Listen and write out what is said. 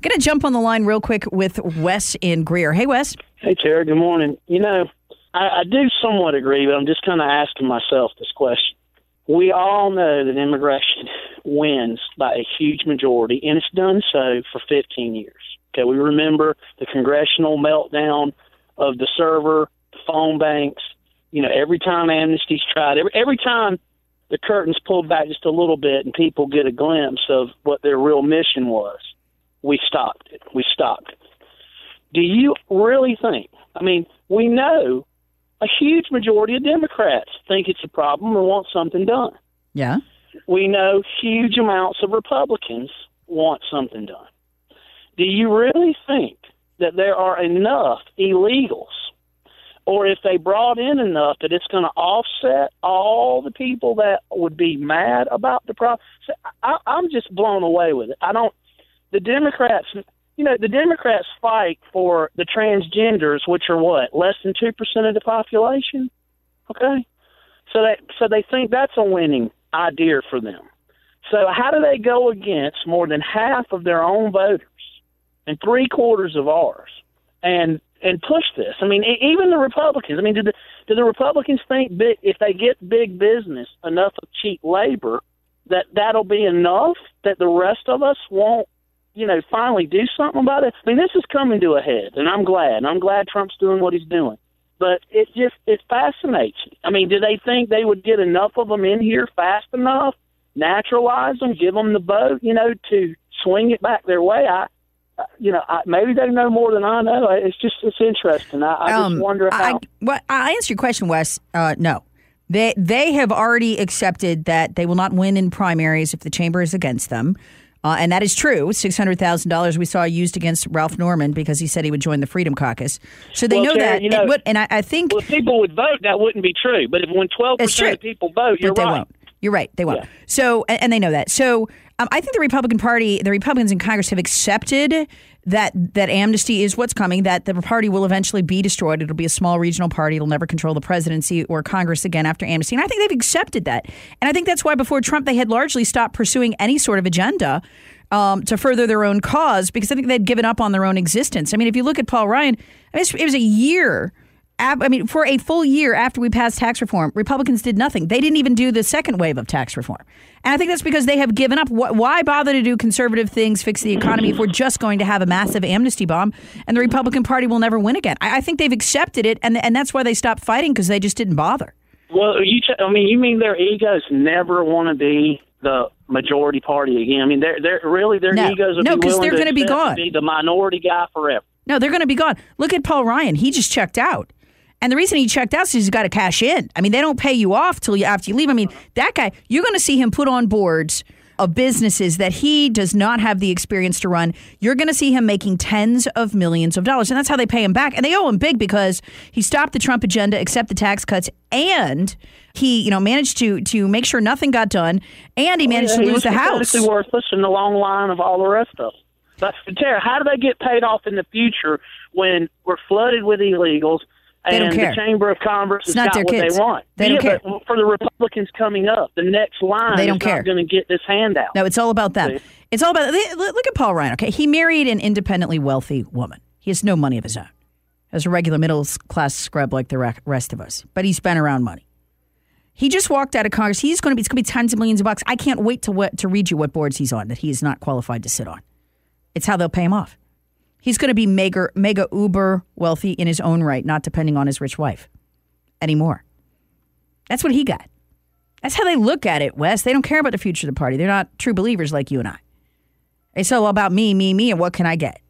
Going to jump on the line real quick with Wes in Greer. Hey, Wes. Hey, Terry. Good morning. I do somewhat agree, but I'm just kind of asking myself this question. We all know that immigration wins by a huge majority, and it's done so for 15 years. Okay, we remember the congressional meltdown of the server, the phone banks. Every time Amnesty's tried, every time the curtains pulled back just a little bit and people get a glimpse of what their real mission was, we stopped it. Do you really think? We know a huge majority of Democrats think it's a problem and want something done. Yeah. We know huge amounts of Republicans want something done. Do you really think that there are enough illegals, or if they brought in enough, that it's going to offset all the people that would be mad about the problem? I'm just blown away with it. The Democrats fight for the transgenders, which are what, less than 2% of the population? Okay? So they think that's a winning idea for them. So how do they go against more than half of their own voters and 3/4 of ours and push this? Even the Republicans. Do the Republicans think if they get big business enough of cheap labor, that'll be enough that the rest of us won't, finally do something about it? This is coming to a head, and I'm glad. I'm glad Trump's doing what he's doing. But it fascinates me. Do they think they would get enough of them in here fast enough, naturalize them, give them the vote, to swing it back their way? Maybe they know more than I know. It's interesting. I just wonder how. I answer your question, Wes. No. They have already accepted that they will not win in primaries if the chamber is against them. And that is true. $600,000 we saw used against Ralph Norman because he said he would join the Freedom Caucus. So they know Terry, that. And I think... Well, if people would vote, that wouldn't be true. But when 12% of people vote, you're right. Won't. You're right. They won't. Yeah. So, and they know that. So I think the Republicans in Congress have accepted that amnesty is what's coming, that the party will eventually be destroyed. It'll be a small regional party. It'll never control the presidency or Congress again after amnesty. And I think they've accepted that. And I think that's why before Trump, they had largely stopped pursuing any sort of agenda to further their own cause, because I think they'd given up on their own existence. If you look at Paul Ryan, it was a year. For a full year after we passed tax reform, Republicans did nothing. They didn't even do the second wave of tax reform. And I think that's because they have given up. Why bother to do conservative things, fix the economy, if we're just going to have a massive amnesty bomb and the Republican Party will never win again? I think they've accepted it, and that's why they stopped fighting, because they just didn't bother. Well, you mean their egos never want to be the majority party again? They're really, their egos would be because they're going to be gone. Be the minority guy forever. No, they're going to be gone. Look at Paul Ryan. He just checked out. And the reason he checked out is he's got to cash in. They don't pay you off after you leave. That guy, you're going to see him put on boards of businesses that he does not have the experience to run. You're going to see him making tens of millions of dollars. And that's how they pay him back. And they owe him big because he stopped the Trump agenda, accept the tax cuts, and he managed to make sure nothing got done, and he managed to lose the House. He was worthless in the long line of all the rest of them. But, Tara, how do they get paid off in the future when we're flooded with illegals? They don't care. The Chamber of Commerce has got what they want. They don't care. But for the Republicans coming up, the next line is not going to get this handout. No, it's all about them. See? It's all about... Look at Paul Ryan, okay? He married an independently wealthy woman. He has no money of his own. As a regular middle-class scrub like the rest of us. But he's spent around money. He just walked out of Congress. It's going to be tons of millions of bucks. I can't wait to read you what boards he's on that he is not qualified to sit on. It's how they'll pay him off. He's going to be mega uber wealthy in his own right, not depending on his rich wife anymore. That's what he got. That's how they look at it, Wes. They don't care about the future of the party. They're not true believers like you and I. It's all about me, and what can I get?